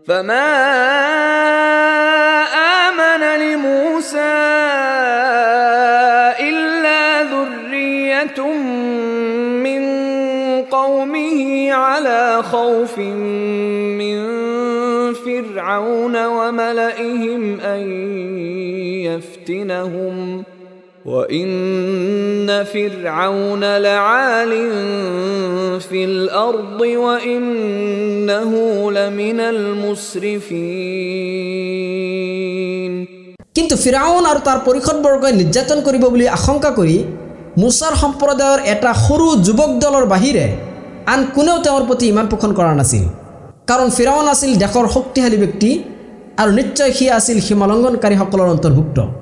فما آمن لموسى إلا ذرية من قومه على خوف من فرعون وملئهم أن يفتنهم وإن فرعون لعال في الأرض وإنه لمن المسرفين কিন্তু ফিরাউন আর তার পরিখদবর্গ নির্যাতন করিব বুলি আশঙ্কা কৰি মুসাৰ সম্প্ৰদায়ৰ এটা সৰু যুৱক দলৰ বাহিৰে আন কোনেও তেওঁৰ প্ৰতি ইমান পোষণ কৰা নাছিল কাৰণ ফিৰাউন আছিল দেশৰ শক্তিশালী ব্যক্তি আৰু নিশ্চয় সি আছিল সীমালংঘনকাৰীসকলৰ অন্তৰ্ভুক্ত